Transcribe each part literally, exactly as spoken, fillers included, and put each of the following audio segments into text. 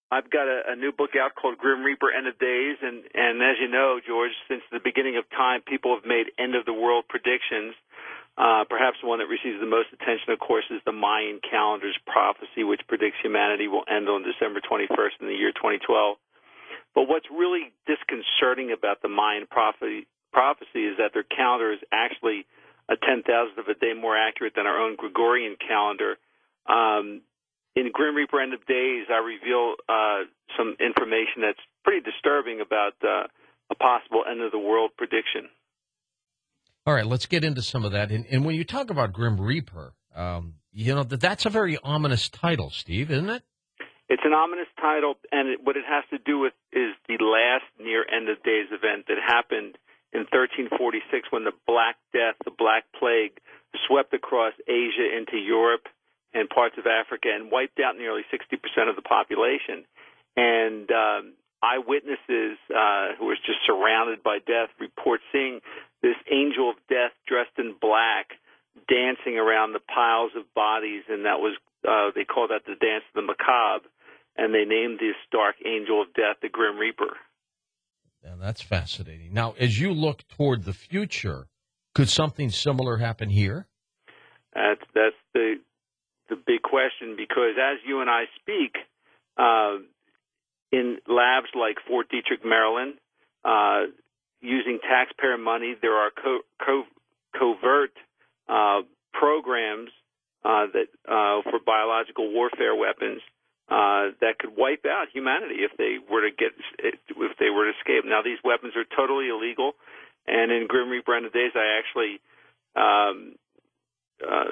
I've got a, a new book out called Grim Reaper: End of Days, and and as you know, George, since the beginning of time, people have made end of the world predictions. Uh, perhaps the one that receives the most attention, of course, is the Mayan calendar's prophecy, which predicts humanity will end on December twenty-first in the year twenty twelve. But what's really disconcerting about the Mayan prophecy, prophecy is that their calendar is actually a ten thousandth of a day more accurate than our own Gregorian calendar. Um, in Grim Reaper: End of Days, I reveal uh, some information that's pretty disturbing about uh, a possible end of the world prediction. All right, let's get into some of that. And, and when you talk about Grim Reaper, um, you know, that that's a very ominous title, Steve, isn't it? It's an ominous title, and it, what it has to do with is the last near end of days event that happened in thirteen forty-six when the Black Death, the Black Plague, swept across Asia into Europe and parts of Africa and wiped out nearly sixty percent of the population. And um, eyewitnesses uh, who were just surrounded by death report seeing this angel of death dressed in black dancing around the piles of bodies, and that was uh, they call that the dance of the macabre, and they named this dark angel of death the Grim Reaper. Yeah, that's fascinating. Now, as you look toward the future, could something similar happen here? That's that's the the big question, because as you and I speak, uh, in labs like Fort Detrick, Maryland, uh, using taxpayer money, there are co- co- covert uh, programs uh, that uh, for biological warfare weapons uh, that could wipe out humanity if they were to get if they were to escape. Now, these weapons are totally illegal, and in Grim Reaper: End of Days, I actually um, uh,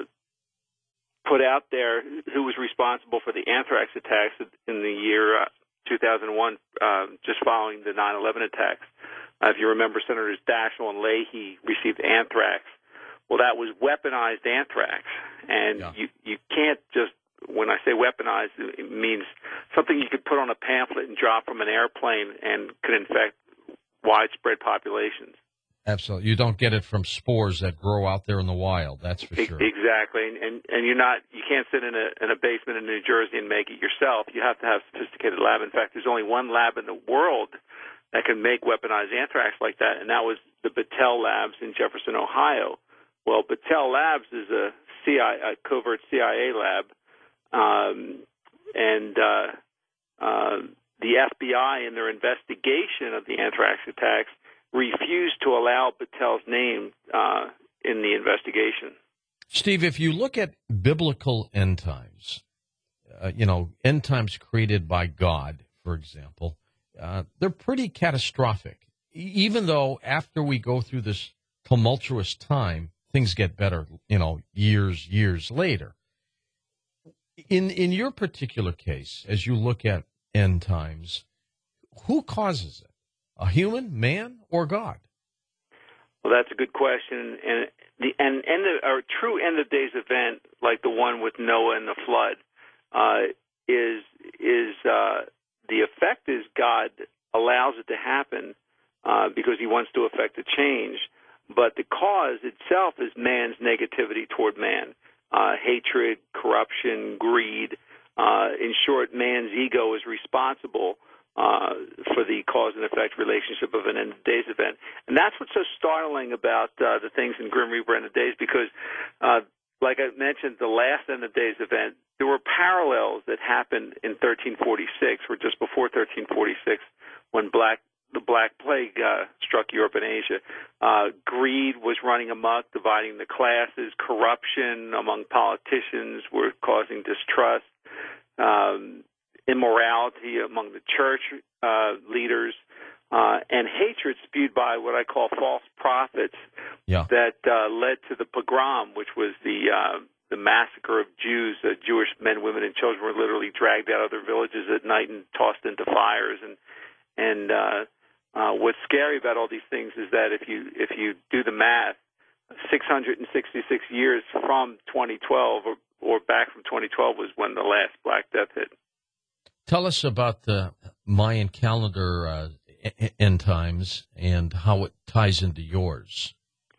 put out there who was responsible for the anthrax attacks in the year uh, two thousand one, uh, just following the nine eleven attacks. Uh, if you remember, Senators Daschle and Leahy received anthrax. Well, that was weaponized anthrax, and yeah. you you can't just, when I say weaponized, it means something you could put on a pamphlet and drop from an airplane and could infect widespread populations. Absolutely. You don't get it from spores that grow out there in the wild, that's for sure. Exactly. And, and and you're not you can't sit in a in a basement in New Jersey and make it yourself. You have to have a sophisticated lab. In fact, there's only one lab in the world that can make weaponized anthrax like that, and that was the Battelle Labs in Jefferson, Ohio. Well, Battelle Labs is a C I A, a covert C I A lab, um, and uh, uh, the F B I, in their investigation of the anthrax attacks, refused to allow Battelle's name uh, in the investigation. Steve, if you look at biblical end times, uh, you know, end times created by God, for example, uh, they're pretty catastrophic. E- even though after we go through this tumultuous time, things get better, you know, years, years later. In in your particular case, as you look at end times, who causes it? A human, man, or God? Well, that's a good question. And the and end of, or true end of days event, like the one with Noah and the flood, uh, is is uh, the effect is God allows it to happen uh, because He wants to effect a change. But the cause itself is man's negativity toward man, uh, hatred, corruption, greed. Uh, in short, man's ego is responsible Uh, for the cause and effect relationship of an end of days event. And that's what's so startling about uh, the things in Grim Reaper: End of Days, because, uh, like I mentioned, the last end of days event, there were parallels that happened in thirteen forty-six, or just before thirteen forty-six, when black the Black Plague uh, struck Europe and Asia. Uh, greed was running amok, dividing the classes. Corruption among politicians were causing distrust. Um, immorality among the church uh, leaders, uh, and hatred spewed by what I call false prophets yeah. that uh, led to the pogrom, which was the uh, the massacre of Jews. Uh, Jewish men, women, and children were literally dragged out of their villages at night and tossed into fires. And and uh, uh, what's scary about all these things is that if you if you do the math, six hundred sixty-six years from twenty twelve, or, or back from twenty twelve, was when the last Black Death hit. Tell us about the Mayan calendar uh, end times and how it ties into yours.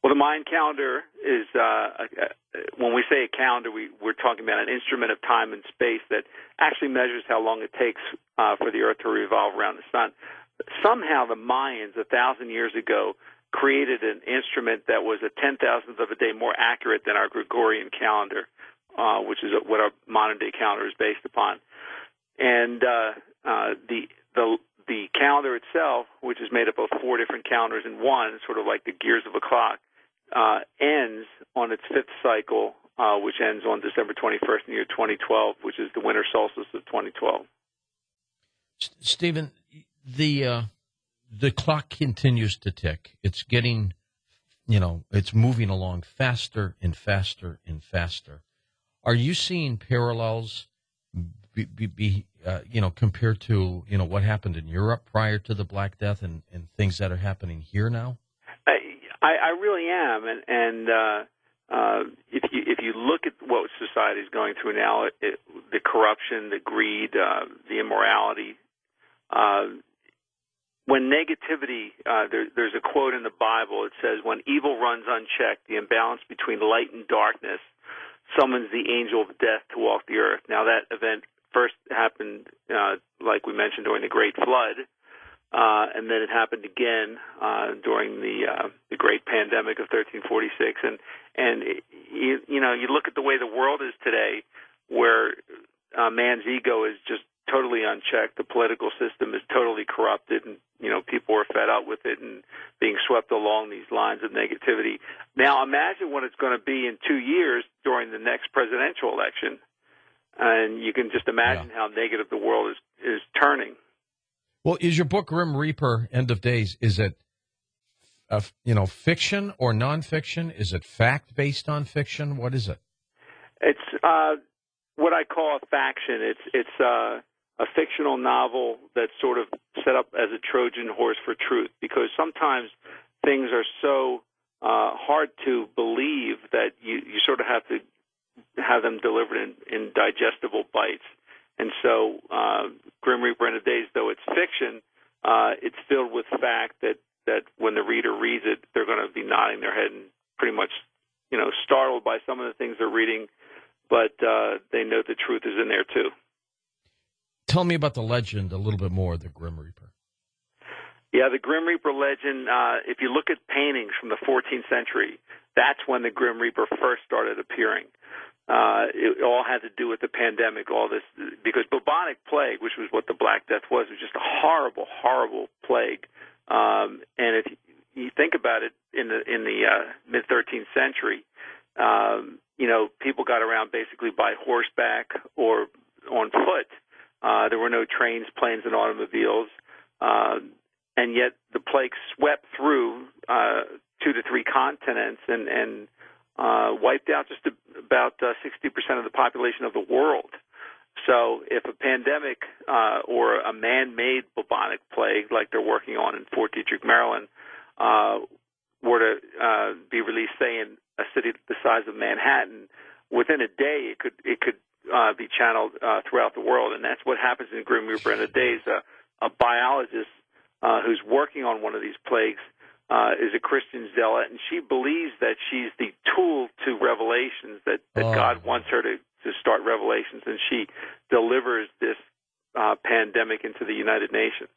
Well, the Mayan calendar is, uh, when we say a calendar, we, we're talking about an instrument of time and space that actually measures how long it takes uh, for the Earth to revolve around the sun. Somehow the Mayans, a thousand years ago, created an instrument that was a ten thousandth of a day more accurate than our Gregorian calendar, uh, which is what our modern-day calendar is based upon. And uh, uh, the the the calendar itself, which is made up of four different calendars in one, sort of like the gears of a clock, uh, ends on its fifth cycle, uh, which ends on December twenty-first in the year twenty twelve, which is the winter solstice of twenty twelve. Stephen, the uh, the clock continues to tick. It's getting, you know, it's moving along faster and faster and faster. Are you seeing parallels, be, be, be uh, you know, compared to, you know, what happened in Europe prior to the Black Death and, and things that are happening here now? I, I really am, and and uh, uh, if you if you look at what society is going through now, it, it, the corruption, the greed, uh, the immorality. Uh, when negativity, uh, there, there's a quote in the Bible. It says, "When evil runs unchecked, the imbalance between light and darkness summons the angel of death to walk the earth." Now, that event first happened, uh, like we mentioned, during the Great Flood. Uh, and then it happened again uh, during the uh, the great pandemic of thirteen forty-six. And and it, you, you know, you look at the way the world is today, where uh, man's ego is just totally unchecked. The political system is totally corrupted, and you know, people are fed up with it and being swept along these lines of negativity. Now, imagine what it's going to be in two years during the next presidential election, and you can just imagine yeah. how negative the world is is turning. Well, is your book Grim Reaper, End of Days, is it, uh, you know, fiction or nonfiction? Is it fact based on fiction? What is it? It's uh, what I call a faction. It's it's uh, a fictional novel that's sort of set up as a Trojan horse for truth, because sometimes things are so uh, hard to believe that you, you sort of have to have them delivered in, in digestible bites. And so, uh, Grim Reaper End of Days, though it's fiction, uh, it's filled with fact that, that when the reader reads it, they're going to be nodding their head and pretty much, you know, startled by some of the things they're reading, but uh, they know the truth is in there too. Tell me about the legend a little bit more, the Grim Reaper. Yeah, the Grim Reaper legend, uh, if you look at paintings from the fourteenth century, that's when the Grim Reaper first started appearing. Uh, it all had to do with the pandemic, all this, because bubonic plague, which was what the Black Death was, was just a horrible, horrible plague. Um, and if you think about it, in the in the uh, mid thirteenth century, um, you know, people got around basically by horseback or on foot. Uh, there were no trains, planes, and automobiles, uh, and yet the plague swept through uh, two to three continents and and Uh, wiped out just about uh, sixty percent of the population of the world. So if a pandemic uh, or a man-made bubonic plague, like they're working on in Fort Detrick, Maryland, uh, were to uh, be released, say, in a city the size of Manhattan, within a day it could it could uh, be channeled uh, throughout the world. And that's what happens in Grim Reaper End of Days. Uh, a biologist uh, who's working on one of these plagues Uh, is a Christian zealot, and she believes that she's the tool to Revelations, that, that oh. God wants her to, to start Revelations, and she delivers this uh, pandemic into the United Nations.